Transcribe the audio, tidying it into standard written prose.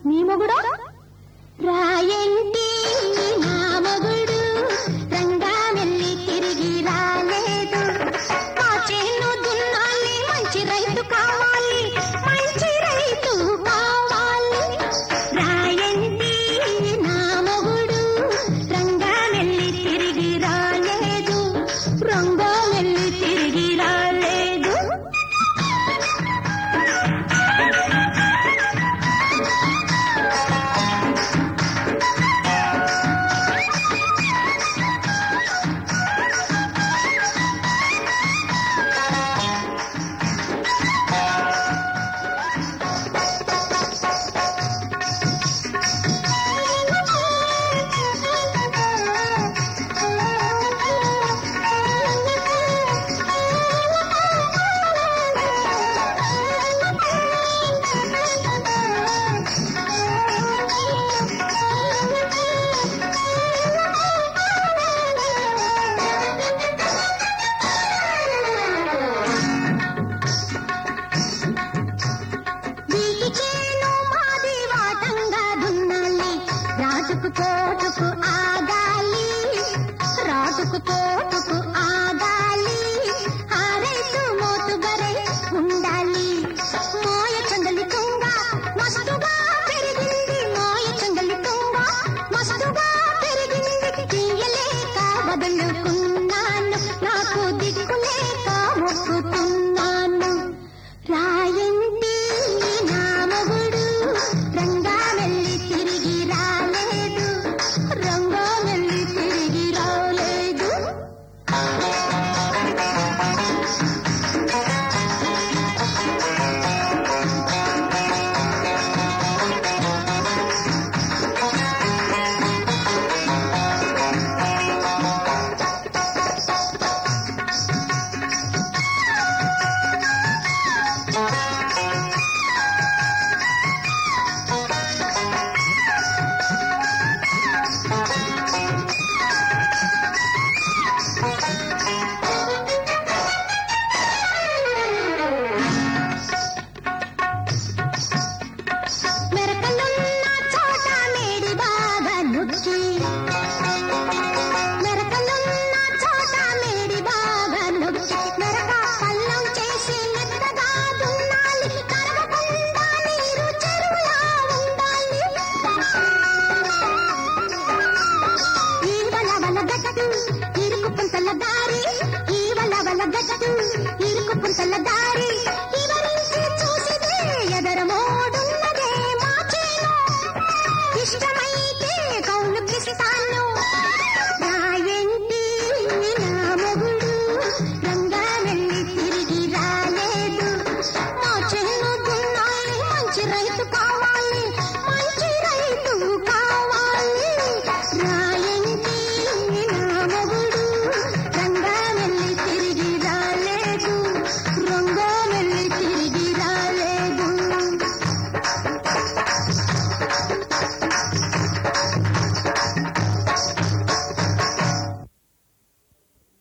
నీ మొగుడా? రాయంటి నా మొగుడు రంగా వెళ్ళి తిరిగి రాలేదు. మా చేను దున్నాలి, మంచి రైతు కావాలి, మంచి రైతు కావాలి. రాయంటి నా మొగుడు రంగా వెళ్ళి తిరిగి రాలేదు, రంగా వెళ్ళి తిరిగి రాలేదు. రాటుకు తోటుకు ఆగాలి, రాటుకు తోటుకు ఆగాలి. ఆ రైతు మోతుబరై ఉండాలి. మోయ చంగలి తుంగ మస్తుగా పెరిగింది, మోయ చంగలి తుంగ మస్తుగా పెరిగింది. తీయలేక వదులుకున్నాను, నాకు దిక్కులేక మొక్కుతున్నాను. రాయంటి నా మొగుడు రంగా వెళ్ళి తిరిగి రాలేదు, రంగా వెళ్ళి తిరిగి రాలేదు. మెరకలున్న చోట మేడి బాగా నొక్కి, మెరకలున్న చోట మేడి బాగా నొక్కి, మెరక పల్లం చేసి మెత్తగా దున్నాలి, కరగకుండా నీరు చెరువులా ఉండాలి. ఈ వలవల గట్టు ఇరుకు పుంతల దారి, ఈ వలవల గట్టు ఇరుకు పుంతల దారి. ఇవరించి చూసిదే ఎదరమోడున్నదే మా చేను, ఇష్టమైతే కౌలుకిస్తాను. రాయంటి నా మొగుడు రంగా వెళ్ళి తిరిగి రాలేదు. మా చేను దున్నాలి, మంచి రైతు కావాలి.